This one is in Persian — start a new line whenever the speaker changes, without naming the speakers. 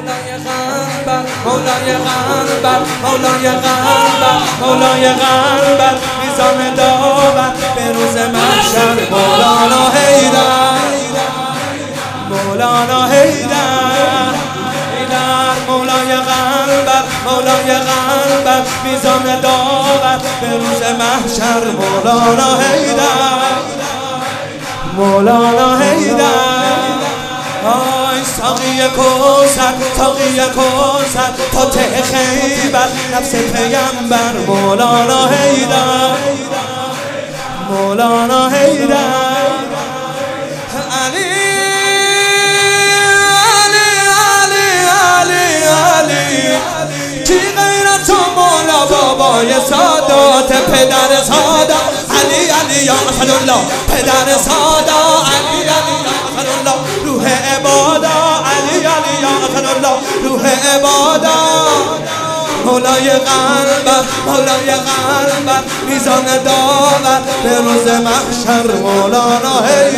مولای قلبم مولای قلبم مولای قلبم مولای قلبم میزان داور به روز محشر مولانا حیدر مولانا حیدر مولای قلبم مولای قلبم میزان داور به روز محشر مولانا حیدر مولانا حیدر آی ساقی کوثر ساقی کوثر تا ته خیبر نفس پیامبر مولانا حیدر مولانا حیدر علی کی غیر از تو مولا بابای سادات پدر سادا علی علی یا الله پدر سادا علی علی یا الله روح عبادا علی علی یا الله روح عبادا مولای قلبم مولای قلبم میزان داور به روز محشر مولانا